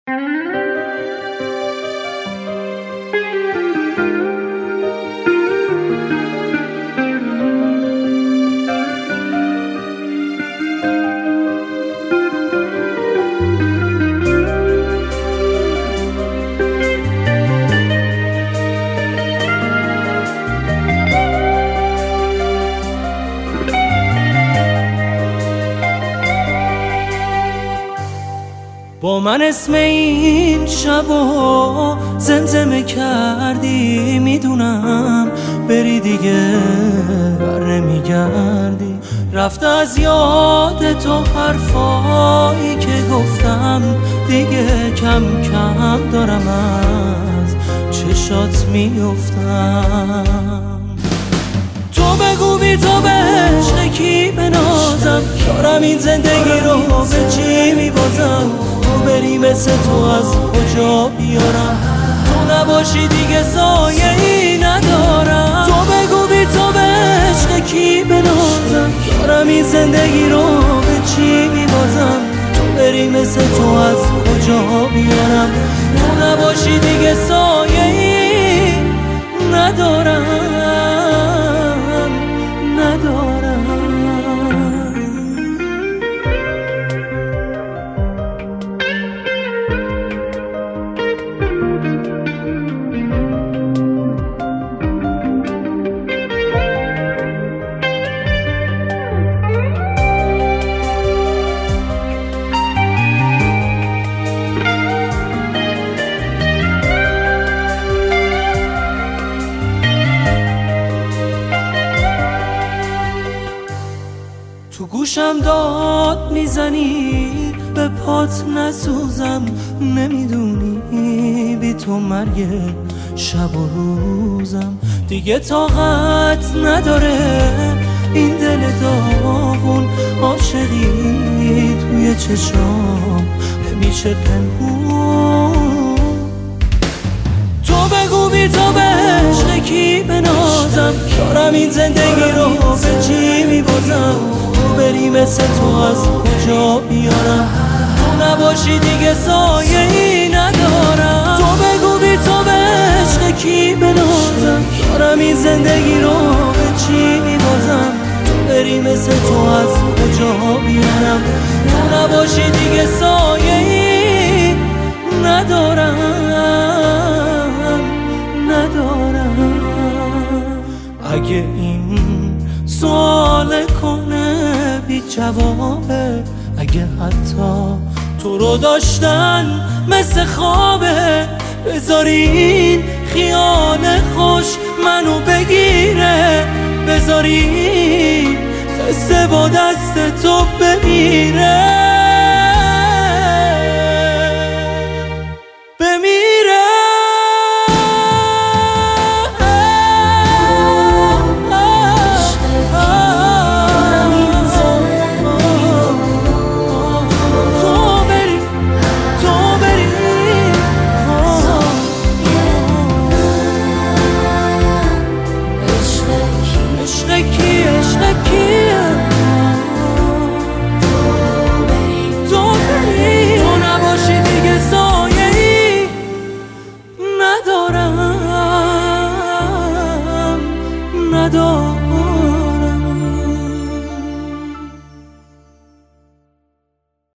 با من اسم این شبو زمزمه کردی، میدونم بری دیگه بر نمیگردی. رفته از یاد تو حرفایی که گفتم، دیگه کم کم دارم از چشات میفتم. تو بگو بی تو به عشق کی بنازم، دارم این زندگی رو به چی میبازم. تو بری مثل تو از کجا بیارم، تو نباشی دیگه سایه ای ندارم. تو بگو بی تو به عشق کی بنازم، دارم این زندگی رو به چی میبازم. تو بری مثل تو از کجا بیارم، تو نباشی دیگه سایه ای ندارم. تو گوشم داد میزنی به پات نسوزم، نمیدونی بی تو مرگ شب و روزم. دیگه طاقت نداره این دل داغون، عاشقی توی چشام همیشه پنهون. تو بگو بی تو به عشق کی بنازم، دارم این زندگی رو به چی میبازم. بری مثل تو از کجا بیارم، تو نباشی دیگه سایه ای ندارم. تو بگو بی تو به عشق کی بنازم، دارم این زندگی رو به چی میبازم. تو بری مثل تو از کجا بیارم، تو نباشی دیگه سایه ای ندارم. اگه این سوال کنه بی جوابه، اگه حتی تو رو داشتن مثل خوابه، بذارین خیال خوش منو بگیره، بذارین قصه با دست تو بمیره.